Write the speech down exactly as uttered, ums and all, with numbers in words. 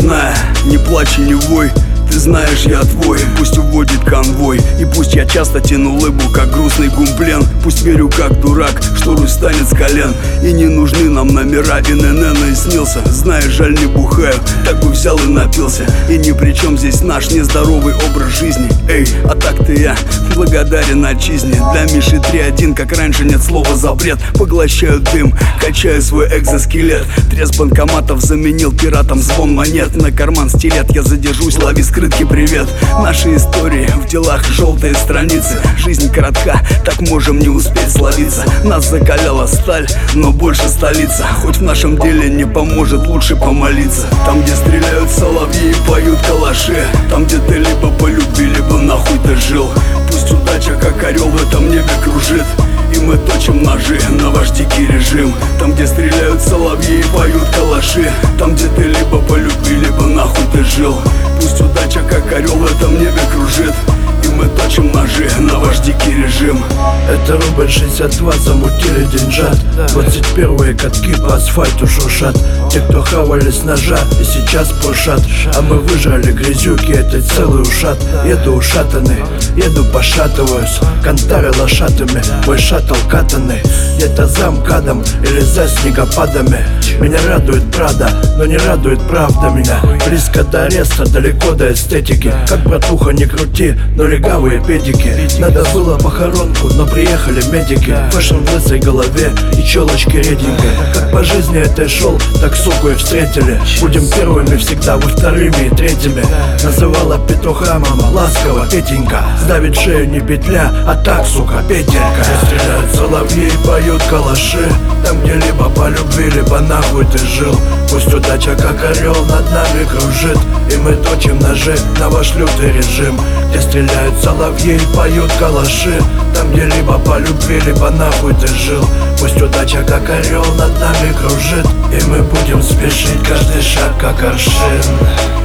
родная, не плачь и не вой. Ты знаешь, я твой, пусть уводит конвой. И пусть я часто тяну лыбу, как грустный гумплен. Пусть верю, как дурак, что Русь станет с колен. И не нужны нам номера, и НН и снился. Знаешь, жаль, не бухаю, так бы взял и напился. И ни при чем здесь наш нездоровый образ жизни. Эй, а так-то я благодарен отчизне. Для Миши три один, как раньше, нет слова запрет. Поглощаю дым, качаю свой экзоскелет. Треск банкоматов заменил пиратом звон монет. На карман стилет, я задержусь, лови скрытки, привет. Наши истории в делах желтые страницы. Жизнь коротка, так можем не успеть словиться. Нас закаляла сталь, но больше столица. Хоть в нашем деле не поможет, лучше помолиться. Там, где стреляют соловьи и поют калаши. Там, где ты либо полюби, либо нахуй ты жил. Пусть удача, как орел, в этом небе кружит. И мы точим ножи на ваш дикий режим. Там, где стреляют соловьи и поют калаши. Там, где ты либо полюби, либо нахуй ты жил. Пусть удача, как орел, в этом небе кружит. И мы точим ножи на ваш дикий режим. Это рубль шестьдесят два, замутили деньжат. Двадцать первые катки по асфальту шуршат. Те, кто хавали с ножа и сейчас пушат. А мы выжрали грязюки, это целый ушат. Еду ушатанный, еду пошатываюсь. Кантары лошатыми, мой шаттл катанный. Где-то за МКАДом или за снегопадами. Меня радует Прада, но не радует правда меня. Близко до ареста, далеко до эстетики. Как братуха не крути, но легавые педики. Надо было похоронку, но приехали медики. Фэшн в лысой голове и челочки реденькой. Как по жизни этой шел, так суку и встретили. Будем первыми всегда, вы вторыми и третьими. Называла петуха мама ласково Петенька. Сдавит шею не петля, а так, сука, Петелька. Стреляют соловьи и поют калаши. Там, где либо по любви, либо нахуй ты жил. Пусть удача, как орел, над нами кружит. И мы точим ножи на ваш лютый режим. Где стреляют соловьи и поют калаши. Там, где либо по любви, либо нахуй ты жил. Пусть удача, как орел, над нами кружит. И мы будем спешить, каждый шаг, как аршин.